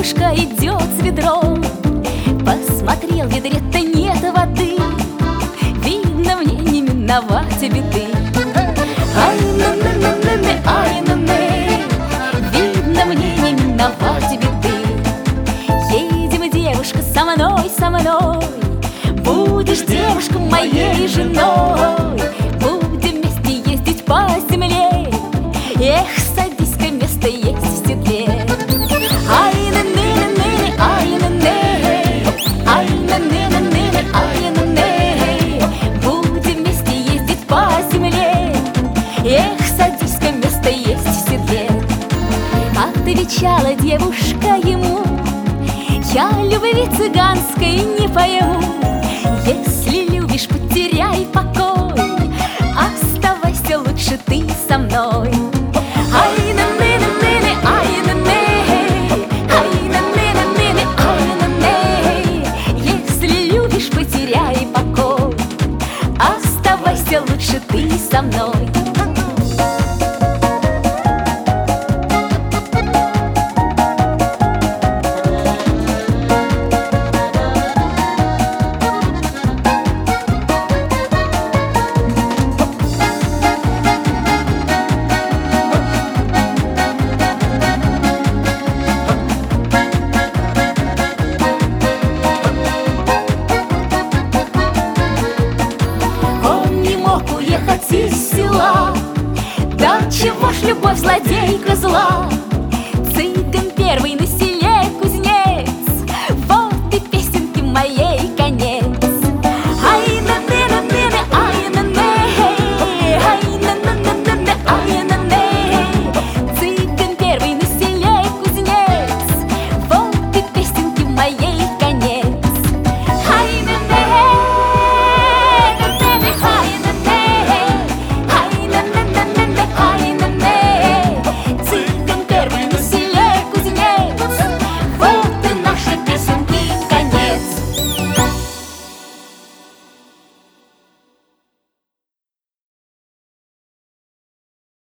девушка идет с ведром. Посмотрел, в ведре-то нет воды, видно, мне не миновать беды. Ай-на-на-на-на-на, ай-на-на, видно, мне не миновать беды. Едем, девушка, со мной, со мной, будешь, девушка, моей женой. Будем вместе ездить по земле, эх, садись-ка, место есть в седле. Ай-на-на-на-на, ай-на-на, ай-на-на-на-на, ай-на-на, будем вместе ездить по земле, эх, садись-ка, место есть в седле. Отвечала девушка ему: я любви цыганской не пойму. Если любишь, потеряй покой, оставайся лучше ты со мной. Ай-на-на-на-на, ай-на-на, ай-на-на-на-на, ай-на-на, если любишь, потеряй покой, оставайся лучше ты со мной. Уехать из села, да чего ж любовь злодейка зла. Цыган первый на себе